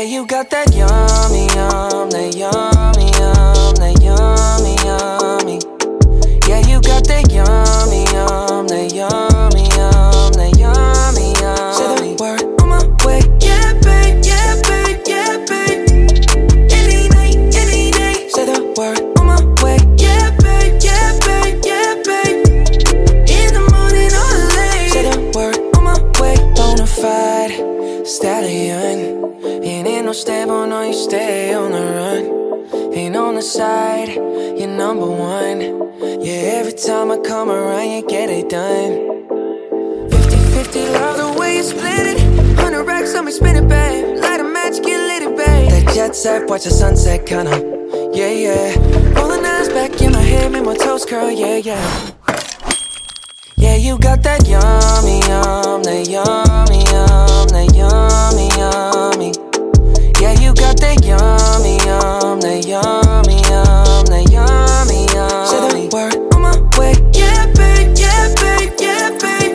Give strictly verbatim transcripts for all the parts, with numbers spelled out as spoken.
you got that yummy, yum, that yummy, yum, that yummy, yummy. Yeah, you got that yummy, yum, that yummy, yum, that yummy, yummy. Say the word on my way. Yeah, babe, yeah, babe, yeah, babe. Any night, any day. Say the word on my way. Yeah, babe, yeah, babe, yeah, babe. In the morning or late. Say the word on my way. Bonafide stallion. Ain't in no stable, no, you stay on the run. Ain't on the side, you're number one. Yeah, every time I come around, you get it done. Fifty fifty, love the way you split it. Hundred racks on me, spin it, babe. Light a match, get lit, it, babe. That jet set, watch the sunset, kinda. Yeah, yeah. Rolling eyes back in my head, make my toes curl, yeah, yeah. Yeah, you got that yummy, yum, that yummy, yum, that yummy, yummy. Yeah, you got that yummy, yum, that yummy, yum, that yummy, yummy. Say the word on my way. Yeah, babe, yeah, babe, yeah, babe.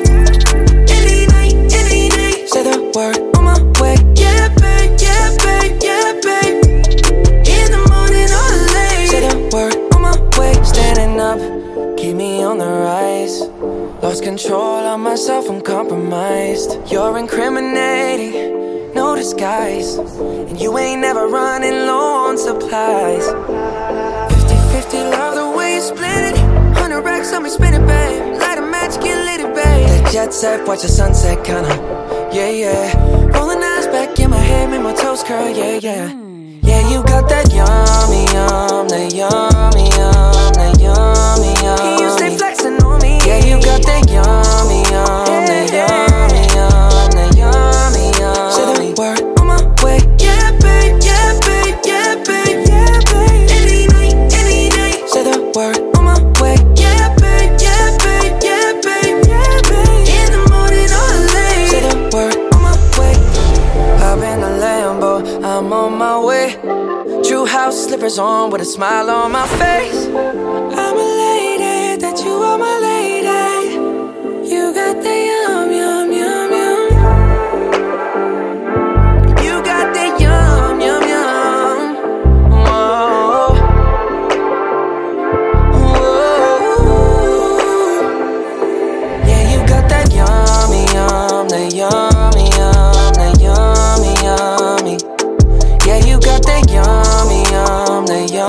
Any night, any day. Say the word on my way. Yeah, babe, yeah, babe, yeah, babe. In the morning or late. Say the word on my way. Standing up, keep me on the rise. Lost control of myself, I'm compromised. You're incriminating, no disguise. And you ain't never running low on supplies. Fifty fifty, love the way you split it. Hundred racks on me, spin it, babe. Light a match, get lit, it, babe. That jet set, watch the sunset, kinda. Yeah, yeah. Rolling eyes back in my head, make my toes curl, yeah, yeah. Yeah, you got that yummy, yum, that yummy, yum, that yummy, yummy. You stay flexing on me. Yeah, you got that yummy, yum, that yummy, yum, that yummy, yum. Say the word on my way. Yeah, babe, yeah, babe, yeah, babe, yeah, babe. Any night, any day. Say the word on my way. Yeah, babe, yeah, babe, yeah, babe, yeah, babe. In the morning or late. Say the word on my way. Hop in the Lambo, I'm on my way. True house slippers on with a smile on my face. I'm elated that you are my lady. You got the yum, yum, yum, yum. You got the yum, yum, yum. Whoa. Whoa. Yeah, you got that yummy, yum, that yummy, yum, that yummy, yummy. Yeah, you got that yummy, yum, that yummy.